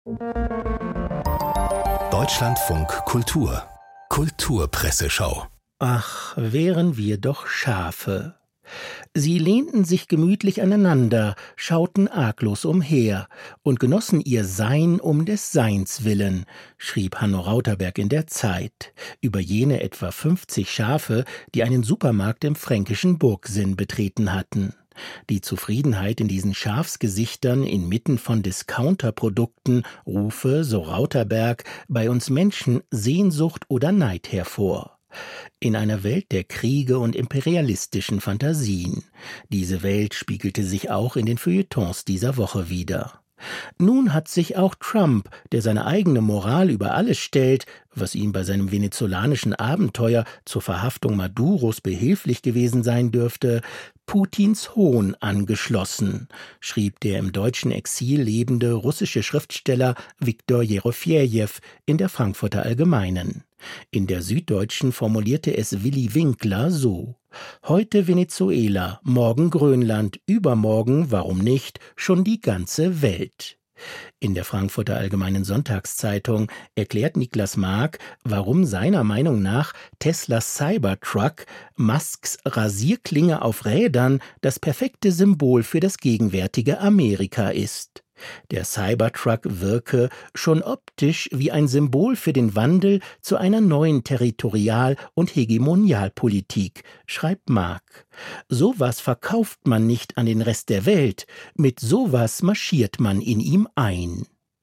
Deutschlandfunk Kultur Kulturpresseschau. Ach, wären wir doch Schafe. Sie lehnten sich gemütlich aneinander, schauten arglos umher und genossen ihr Sein um des Seins willen, schrieb Hanno Rauterberg in der Zeit über jene etwa 50 Schafe, die einen Supermarkt im fränkischen Burgsinn betreten hatten. Die Zufriedenheit in diesen Schafsgesichtern inmitten von Discounterprodukten rufe, so Rauterberg, bei uns Menschen Sehnsucht oder Neid hervor. In einer Welt der Kriege und imperialistischen Fantasien. Diese Welt spiegelte sich auch in den Feuilletons dieser Woche wider. Nun hat sich auch Trump, der seine eigene Moral über alles stellt, was ihm bei seinem venezolanischen Abenteuer zur Verhaftung Maduros behilflich gewesen sein dürfte, Putins Hohn angeschlossen, schrieb der im deutschen Exil lebende russische Schriftsteller Viktor Jerofejew in der Frankfurter Allgemeinen. In der Süddeutschen formulierte es Willi Winkler so: Heute Venezuela, morgen Grönland, übermorgen, warum nicht, schon die ganze Welt. In der Frankfurter Allgemeinen Sonntagszeitung erklärt Niklas Mark, warum seiner Meinung nach Teslas Cybertruck, Musks Rasierklinge auf Rädern, das perfekte Symbol für das gegenwärtige Amerika ist. Der Cybertruck wirke schon optisch wie ein Symbol für den Wandel zu einer neuen Territorial- und Hegemonialpolitik, schreibt Mark. Sowas verkauft man nicht an den Rest der Welt, mit sowas marschiert man in ihm ein.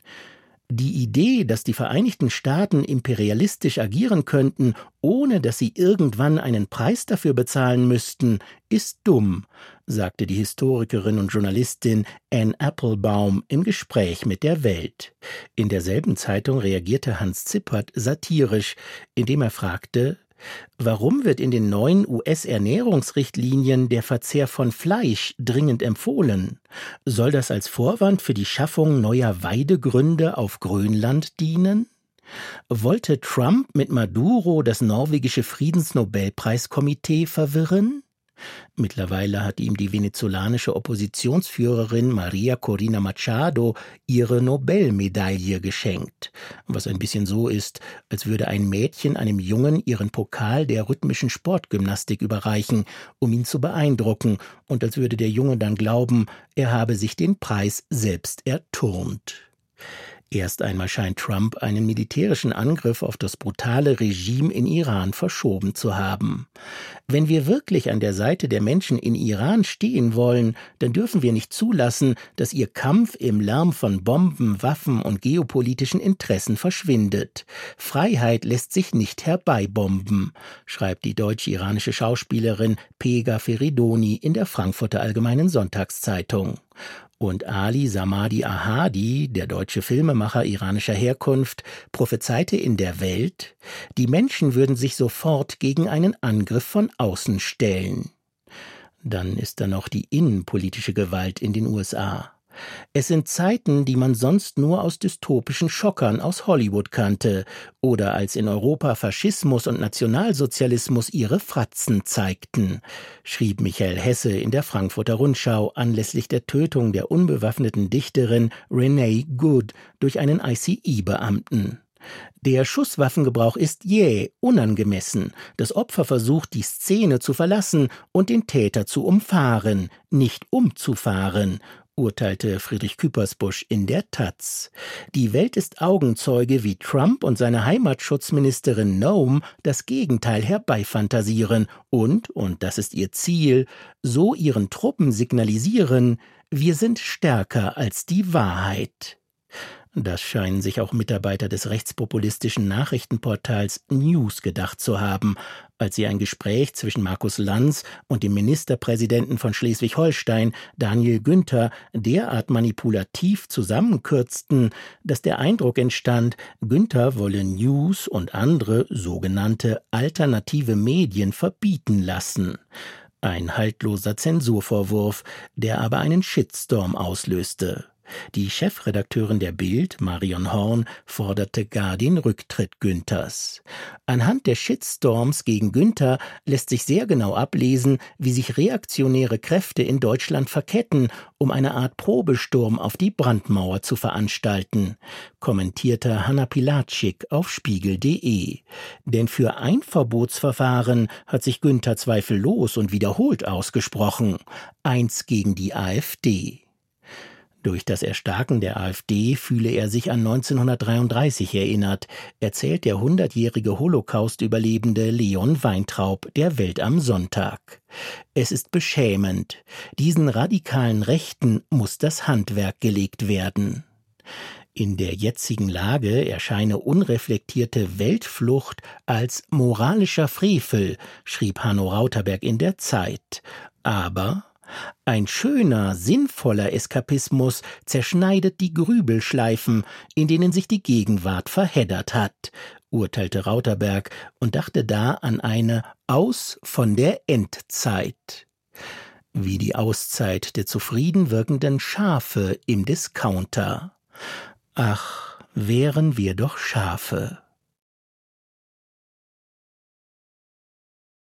Die Idee, dass die Vereinigten Staaten imperialistisch agieren könnten, ohne dass sie irgendwann einen Preis dafür bezahlen müssten, ist dumm, sagte die Historikerin und Journalistin Anne Applebaum im Gespräch mit der Welt. In derselben Zeitung reagierte Hans Zippert satirisch, indem er fragte: Warum wird in den neuen US-Ernährungsrichtlinien der Verzehr von Fleisch dringend empfohlen? Soll das als Vorwand für die Schaffung neuer Weidegründe auf Grönland dienen? Wollte Trump mit Maduro das norwegische Friedensnobelpreiskomitee verwirren? Mittlerweile hat ihm die venezolanische Oppositionsführerin Maria Corina Machado ihre Nobelmedaille geschenkt, was ein bisschen so ist, als würde ein Mädchen einem Jungen ihren Pokal der rhythmischen Sportgymnastik überreichen, um ihn zu beeindrucken, und als würde der Junge dann glauben, er habe sich den Preis selbst erturnt. Erst einmal scheint Trump einen militärischen Angriff auf das brutale Regime in Iran verschoben zu haben. Wenn wir wirklich an der Seite der Menschen in Iran stehen wollen, dann dürfen wir nicht zulassen, dass ihr Kampf im Lärm von Bomben, Waffen und geopolitischen Interessen verschwindet. Freiheit lässt sich nicht herbeibomben, schreibt die deutsch-iranische Schauspielerin Pega Feridoni in der Frankfurter Allgemeinen Sonntagszeitung. Und Ali Samadi Ahadi, der deutsche Filmemacher iranischer Herkunft, prophezeite in der Welt, die Menschen würden sich sofort gegen einen Angriff von außen stellen. Dann ist da noch die innenpolitische Gewalt in den USA. Es sind Zeiten, die man sonst nur aus dystopischen Schockern aus Hollywood kannte oder als in Europa Faschismus und Nationalsozialismus ihre Fratzen zeigten, schrieb Michael Hesse in der Frankfurter Rundschau anlässlich der Tötung der unbewaffneten Dichterin Renee Good durch einen ICE-Beamten. Der Schusswaffengebrauch ist jäh, unangemessen. Das Opfer versucht, die Szene zu verlassen und den Täter zu umfahren, nicht umzufahren, urteilte Friedrich Küppersbusch in der Taz. Die Welt ist Augenzeuge, wie Trump und seine Heimatschutzministerin Noem das Gegenteil herbeifantasieren und das ist ihr Ziel, so ihren Truppen signalisieren, wir sind stärker als die Wahrheit. Das scheinen sich auch Mitarbeiter des rechtspopulistischen Nachrichtenportals News gedacht zu haben, als sie ein Gespräch zwischen Markus Lanz und dem Ministerpräsidenten von Schleswig-Holstein, Daniel Günther, derart manipulativ zusammenkürzten, dass der Eindruck entstand, Günther wolle News und andere sogenannte alternative Medien verbieten lassen. Ein haltloser Zensurvorwurf, der aber einen Shitstorm auslöste. Die Chefredakteurin der Bild, Marion Horn, forderte gar den Rücktritt Günthers. Anhand der Shitstorms gegen Günther lässt sich sehr genau ablesen, wie sich reaktionäre Kräfte in Deutschland verketten, um eine Art Probesturm auf die Brandmauer zu veranstalten, kommentierte Hanna Pilatschik auf Spiegel.de. Denn für ein Verbotsverfahren hat sich Günther zweifellos und wiederholt ausgesprochen. Eins gegen die AfD. Durch das Erstarken der AfD fühle er sich an 1933 erinnert, erzählt der 100-jährige Holocaust-Überlebende Leon Weintraub der Welt am Sonntag. Es ist beschämend. Diesen radikalen Rechten muss das Handwerk gelegt werden. In der jetzigen Lage erscheine unreflektierte Weltflucht als moralischer Frevel, schrieb Hanno Rauterberg in der Zeit. Aber ein schöner, sinnvoller Eskapismus zerschneidet die Grübelschleifen, in denen sich die Gegenwart verheddert hat, urteilte Rauterberg und dachte da an eine Aus von der Endzeit. Wie die Auszeit der zufrieden wirkenden Schafe im Discounter. Ach, wären wir doch Schafe.